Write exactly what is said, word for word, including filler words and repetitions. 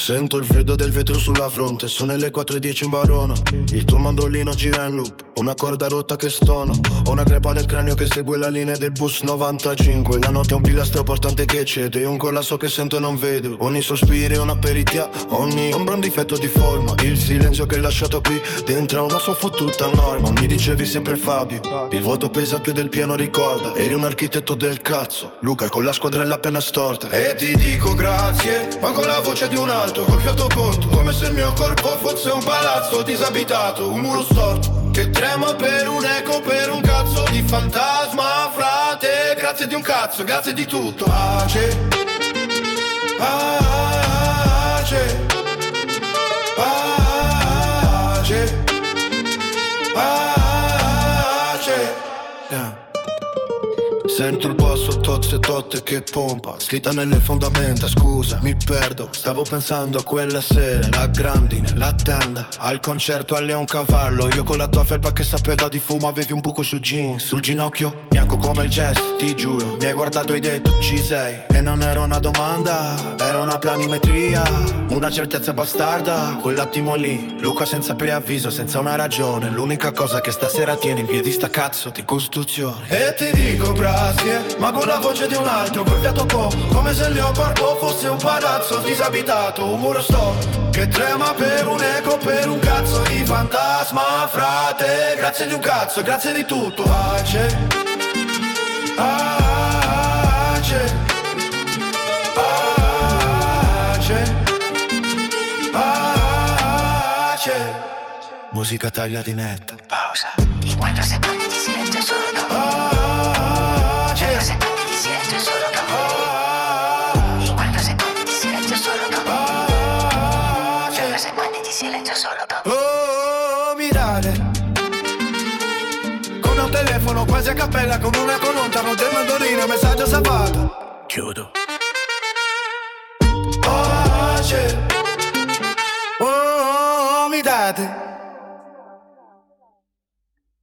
Sento il freddo del vetro sulla fronte, sono le quattro e dieci in Barona. Il tuo mandolino gira in loop, una corda rotta che stona. Ho una crepa nel cranio che segue la linea del bus novantacinque. La notte è un pilastro portante che cede, io un collasso che sento e non vedo. Ogni sospiro è un aperitia, ogni ombra un difetto di forma. Il silenzio che hai lasciato qui dentro è una sua fottuta norma. Mi dicevi sempre Fabio, il vuoto pesa più del piano ricorda. Eri un architetto del cazzo, Luca con la squadrella appena storta. E ti dico grazie, ma con la voce di un altro, col fiato corto, come se il mio corpo fosse un palazzo disabitato, un muro storto che trema per un eco, per un cazzo di fantasma, frate. Grazie di un cazzo, grazie di tutto. Pace, pace, pace, pace, yeah. Sento il boss tozze totte che pompa, scritta nelle fondamenta, scusa, mi perdo. Stavo pensando a quella sera, la grandine, la tenda, al concerto a Leoncavallo. Io con la tua felpa che sapeva di fumo, avevi un buco su jeans, sul ginocchio, bianco come il jazz, ti giuro. Mi hai guardato e hai detto ci sei, e non era una domanda, era una planimetria, una certezza bastarda. Quell'attimo lì, Luca senza preavviso, senza una ragione, l'unica cosa che stasera tiene in piedi sta cazzo di costruzione. E ti dico grazie, ma con la voce di un altro, col fiato po', come se il leopardo fosse un palazzo disabitato, un muro storto che trema per un eco, per un cazzo di fantasma, frate. Grazie di un cazzo, grazie di tutto. Pace, pace, pace, pace. Musica taglia di netta. Pausa. Di quattro secondi di silenzio solo dopo. Secondi di silenzio solo dopo. Di quattro secondi di silenzio solo dopo. cinque secondi di silenzio solo dopo. Oh, mirare con un telefono quasi a cappella, con una colonna del mandolino, messaggio salvato. Chiudo. Pace, oh, mi date